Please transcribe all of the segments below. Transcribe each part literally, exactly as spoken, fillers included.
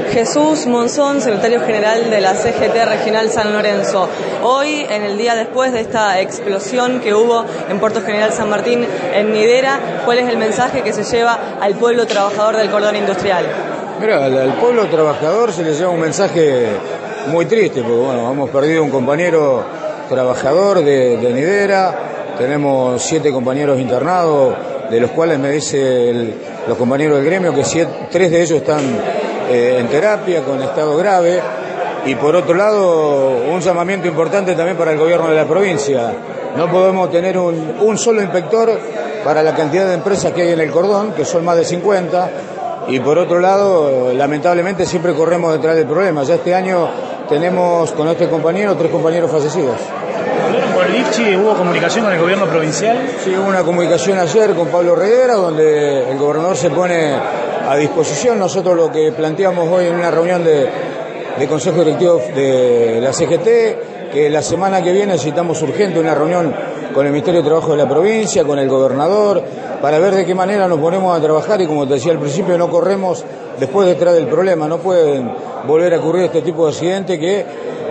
Jesús Monzón, secretario general de la C G T Regional San Lorenzo. Hoy, en el día después de esta explosión que hubo en Puerto General San Martín, en Nidera, ¿cuál es el mensaje que se lleva al pueblo trabajador del cordón industrial? Mira, al, al pueblo trabajador se le lleva un mensaje muy triste, porque bueno, hemos perdido un compañero trabajador de, de Nidera, tenemos siete compañeros internados, de los cuales me dice el, los compañeros del gremio que siete, tres de ellos están eh, en terapia con estado grave, y por otro lado un llamamiento importante también para el gobierno de la provincia. No podemos tener un, un solo inspector para la cantidad de empresas que hay en el cordón, que son más de cincuenta, y por otro lado lamentablemente siempre corremos detrás del problema. Ya este año tenemos con este compañero tres compañeros fallecidos. ¿Por el I F C I hubo comunicación con el gobierno provincial? Sí, hubo una comunicación ayer con Pablo Reguera, donde el gobernador se pone a disposición. Nosotros lo que planteamos hoy en una reunión de, de Consejo Directivo de la C G T, que la semana que viene necesitamos urgente una reunión con el Ministerio de Trabajo de la provincia, con el gobernador, para ver de qué manera nos ponemos a trabajar y, como te decía al principio, no corremos después detrás del problema. No pueden volver a ocurrir este tipo de accidentes que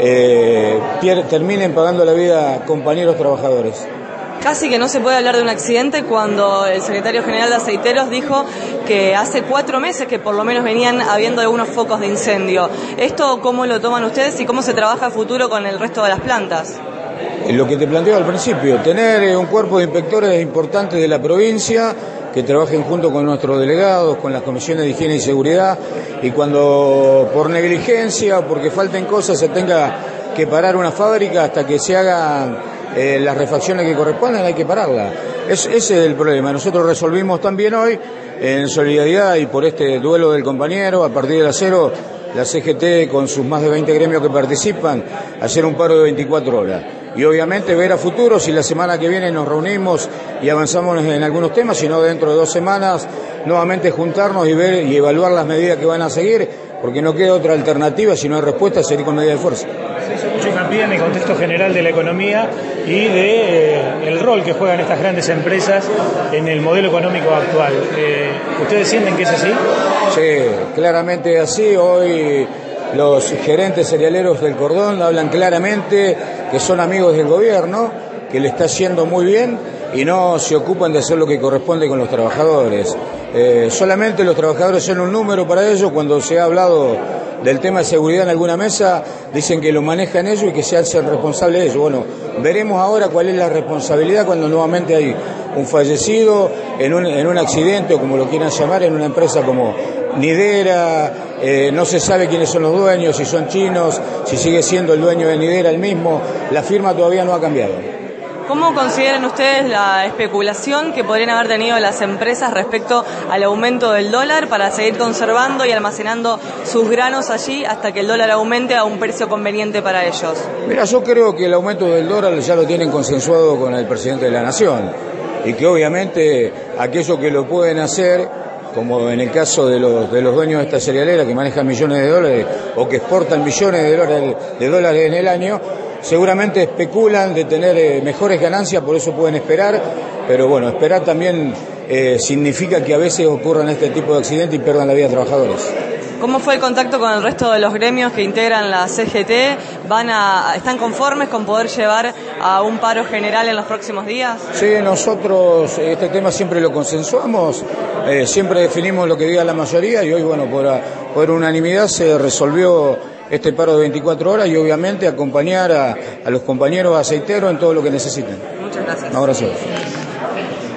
eh, terminen pagando la vida compañeros trabajadores. Casi que no se puede hablar de un accidente cuando el secretario general de Aceiteros dijo que hace cuatro meses que por lo menos venían habiendo algunos focos de incendio. ¿Esto cómo lo toman ustedes y cómo se trabaja a futuro con el resto de las plantas? Lo que te planteo al principio, tener un cuerpo de inspectores importantes de la provincia que trabajen junto con nuestros delegados, con las comisiones de higiene y seguridad, y cuando por negligencia o porque falten cosas se tenga que parar una fábrica hasta que se hagan eh, las refacciones que correspondan, hay que pararla. Es, ese es el problema. Nosotros resolvimos también hoy, en solidaridad y por este duelo del compañero, a partir de las cero, la C G T con sus más de veinte gremios que participan, hacer un paro de veinticuatro horas. Y obviamente ver a futuro si la semana que viene nos reunimos y avanzamos en algunos temas, sino dentro de dos semanas nuevamente juntarnos y ver y evaluar las medidas que van a seguir, porque no queda otra alternativa, si no hay respuesta, seguir con medidas de fuerza. Se hizo mucho hincapié en el contexto general de la economía y de eh, el rol que juegan estas grandes empresas en el modelo económico actual. Eh, ¿Ustedes sienten que es así? Sí, claramente es así. Hoy los gerentes cerealeros del cordón hablan claramente que son amigos del gobierno, que le está haciendo muy bien y no se ocupan de hacer lo que corresponde con los trabajadores. Eh, solamente los trabajadores son un número para ellos. Cuando se ha hablado del tema de seguridad en alguna mesa, dicen que lo manejan ellos y que se hacen responsables de ellos. Bueno, veremos ahora cuál es la responsabilidad cuando nuevamente hay un fallecido en un, en un accidente, o como lo quieran llamar, en una empresa como Nidera. Eh, no se sabe quiénes son los dueños, si son chinos, si sigue siendo el dueño de Nidera el mismo. La firma todavía no ha cambiado. ¿Cómo consideran ustedes la especulación que podrían haber tenido las empresas respecto al aumento del dólar para seguir conservando y almacenando sus granos allí hasta que el dólar aumente a un precio conveniente para ellos? Mira, yo creo que el aumento del dólar ya lo tienen consensuado con el presidente de la Nación, y que obviamente aquellos que lo pueden hacer, como en el caso de los, de los dueños de esta cerealera que manejan millones de dólares o que exportan millones de dólares, de dólares en el año, seguramente especulan de tener eh, mejores ganancias, por eso pueden esperar, pero bueno, esperar también eh, significa que a veces ocurran este tipo de accidentes y pierdan la vida de trabajadores. ¿Cómo fue el contacto con el resto de los gremios que integran la C G T? ¿Van a, ¿Están conformes con poder llevar a un paro general en los próximos días? Sí, nosotros este tema siempre lo consensuamos, eh, siempre definimos lo que diga la mayoría, y hoy, bueno, por, por unanimidad se resolvió este paro de veinticuatro horas y obviamente acompañar a, a los compañeros aceiteros en todo lo que necesiten. Muchas gracias. Un abrazo.